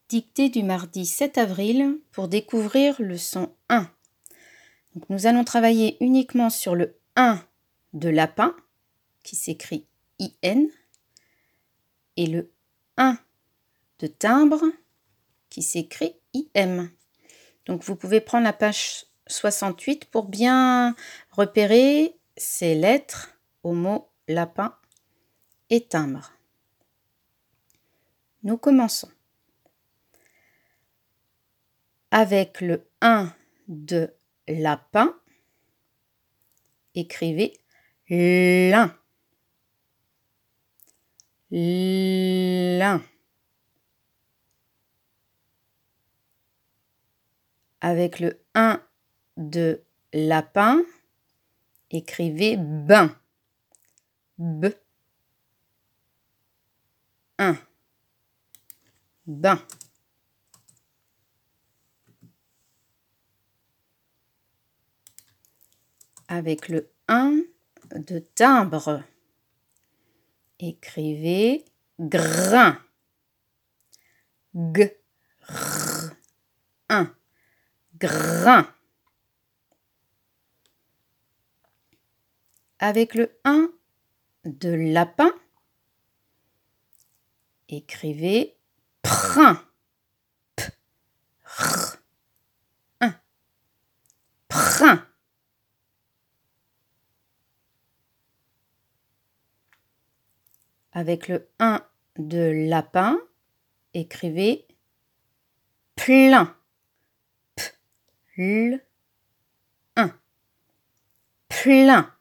Dictée du mardi 7 avril pour découvrir le son 1. Donc, nous allons travailler uniquement sur le 1 de lapin, qui s'écrit IN, et le 1 de timbre, qui s'écrit IM. Donc vous pouvez prendre la page 68 pour bien repérer ces lettres au mot lapin et timbre. Nous commençons. Avec le 1 de lapin, écrivez lin. Lin. Avec le 1 de lapin, écrivez bain. B. 1. Bain. Avec le 1 de timbre, écrivez grain. G. R. 1. Grain. Avec le 1 de lapin, écrivez prin. P. R. 1. Prin. Avec le 1 de lapin, écrivez plein. P. L. 1. Plein.